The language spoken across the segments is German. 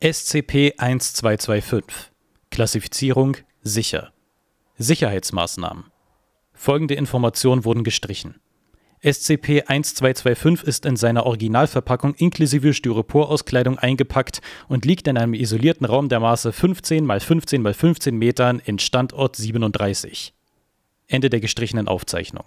SCP-1225 Klassifizierung sicher. Sicherheitsmaßnahmen. Folgende Informationen wurden gestrichen. SCP-1225 ist in seiner Originalverpackung inklusive Styroporauskleidung eingepackt und liegt in einem isolierten Raum der Maße 15 x 15 x 15 Metern in Standort 37. Ende der gestrichenen Aufzeichnung.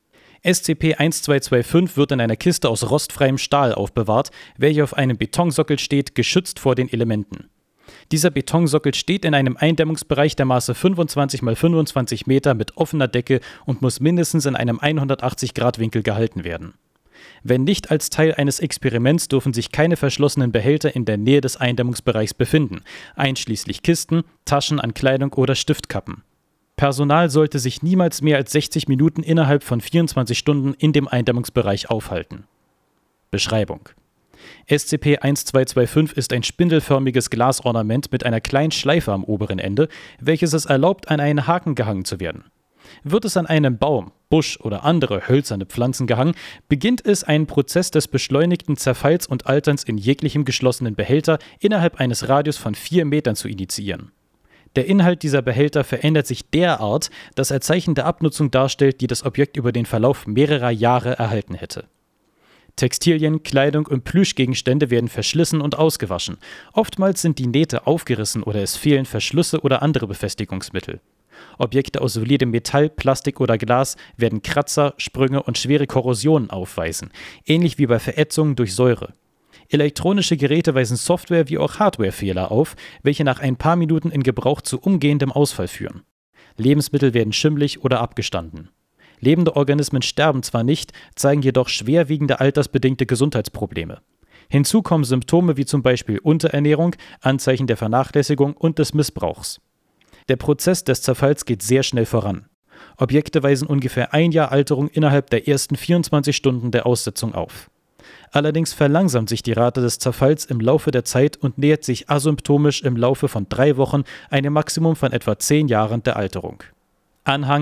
SCP-1225 wird in einer Kiste aus rostfreiem Stahl aufbewahrt, welche auf einem Betonsockel steht, geschützt vor den Elementen. Dieser Betonsockel steht in einem Eindämmungsbereich der Maße 25 x 25 Meter mit offener Decke und muss mindestens in einem 180-Grad-Winkel gehalten werden. Wenn nicht als Teil eines Experiments, dürfen sich keine verschlossenen Behälter in der Nähe des Eindämmungsbereichs befinden, einschließlich Kisten, Taschen an Kleidung oder Stiftkappen. Personal sollte sich niemals mehr als 60 Minuten innerhalb von 24 Stunden in dem Eindämmungsbereich aufhalten. Beschreibung: SCP-1225 ist ein spindelförmiges Glasornament mit einer kleinen Schleife am oberen Ende, welches es erlaubt, an einen Haken gehangen zu werden. Wird es an einem Baum, Busch oder andere hölzerne Pflanzen gehangen, beginnt es einen Prozess des beschleunigten Zerfalls und Alterns in jeglichem geschlossenen Behälter innerhalb eines Radius von 4 Metern zu initiieren. Der Inhalt dieser Behälter verändert sich derart, dass er Zeichen der Abnutzung darstellt, die das Objekt über den Verlauf mehrerer Jahre erhalten hätte. Textilien, Kleidung und Plüschgegenstände werden verschlissen und ausgewaschen. Oftmals sind die Nähte aufgerissen oder es fehlen Verschlüsse oder andere Befestigungsmittel. Objekte aus solidem Metall, Plastik oder Glas werden Kratzer, Sprünge und schwere Korrosionen aufweisen, ähnlich wie bei Verätzungen durch Säure. Elektronische Geräte weisen Software- wie auch Hardwarefehler auf, welche nach ein paar Minuten in Gebrauch zu umgehendem Ausfall führen. Lebensmittel werden schimmlig oder abgestanden. Lebende Organismen sterben zwar nicht, zeigen jedoch schwerwiegende altersbedingte Gesundheitsprobleme. Hinzu kommen Symptome wie zum Beispiel Unterernährung, Anzeichen der Vernachlässigung und des Missbrauchs. Der Prozess des Zerfalls geht sehr schnell voran. Objekte weisen ungefähr 1 Jahr Alterung innerhalb der ersten 24 Stunden der Aussetzung auf. Allerdings verlangsamt sich die Rate des Zerfalls im Laufe der Zeit und nähert sich asymptomisch im Laufe von 3 Wochen einem Maximum von etwa 10 Jahren der Alterung. Anhang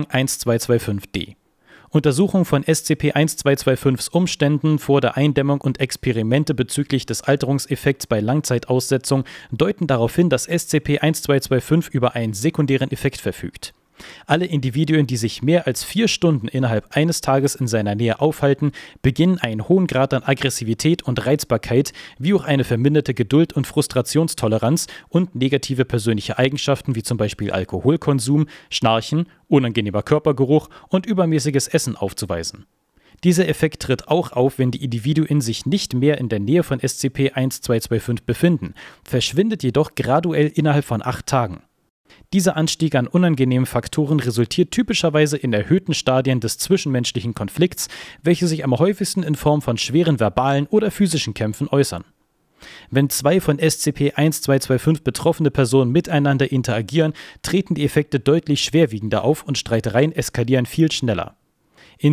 1225d. Untersuchung von SCP-1225s Umständen vor der Eindämmung und Experimente bezüglich des Alterungseffekts bei Langzeitaussetzung deuten darauf hin, dass SCP-1225 über einen sekundären Effekt verfügt. Alle Individuen, die sich mehr als 4 Stunden innerhalb eines Tages in seiner Nähe aufhalten, beginnen einen hohen Grad an Aggressivität und Reizbarkeit, wie auch eine verminderte Geduld und Frustrationstoleranz und negative persönliche Eigenschaften wie zum Beispiel Alkoholkonsum, Schnarchen, unangenehmer Körpergeruch und übermäßiges Essen aufzuweisen. Dieser Effekt tritt auch auf, wenn die Individuen sich nicht mehr in der Nähe von SCP-1225 befinden, verschwindet jedoch graduell innerhalb von 8 Tagen. Dieser Anstieg an unangenehmen Faktoren resultiert typischerweise in erhöhten Stadien des zwischenmenschlichen Konflikts, welche sich am häufigsten in Form von schweren verbalen oder physischen Kämpfen äußern. Wenn 2 von SCP-1225 betroffene Personen miteinander interagieren, treten die Effekte deutlich schwerwiegender auf und Streitereien eskalieren viel schneller. In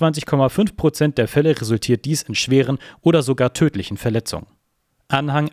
27,5% der Fälle resultiert dies in schweren oder sogar tödlichen Verletzungen. Anhang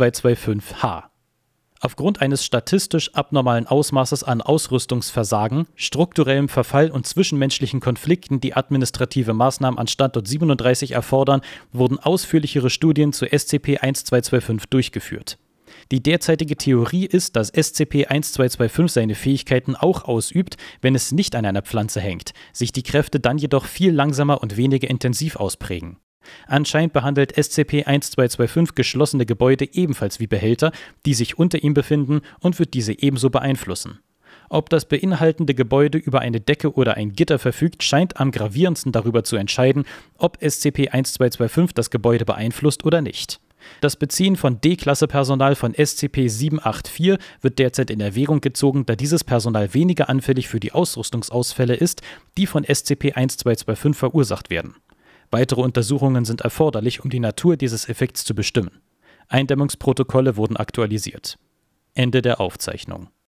1225h. Aufgrund eines statistisch abnormalen Ausmaßes an Ausrüstungsversagen, strukturellem Verfall und zwischenmenschlichen Konflikten, die administrative Maßnahmen an Standort 37 erfordern, wurden ausführlichere Studien zu SCP-1225 durchgeführt. Die derzeitige Theorie ist, dass SCP-1225 seine Fähigkeiten auch ausübt, wenn es nicht an einer Pflanze hängt, sich die Kräfte dann jedoch viel langsamer und weniger intensiv ausprägen. Anscheinend behandelt SCP-1225 geschlossene Gebäude ebenfalls wie Behälter, die sich unter ihm befinden, und wird diese ebenso beeinflussen. Ob das beinhaltende Gebäude über eine Decke oder ein Gitter verfügt, scheint am gravierendsten darüber zu entscheiden, ob SCP-1225 das Gebäude beeinflusst oder nicht. Das Beziehen von D-Klasse-Personal von SCP-784 wird derzeit in Erwägung gezogen, da dieses Personal weniger anfällig für die Ausrüstungsausfälle ist, die von SCP-1225 verursacht werden. Weitere Untersuchungen sind erforderlich, um die Natur dieses Effekts zu bestimmen. Eindämmungsprotokolle wurden aktualisiert. Ende der Aufzeichnung.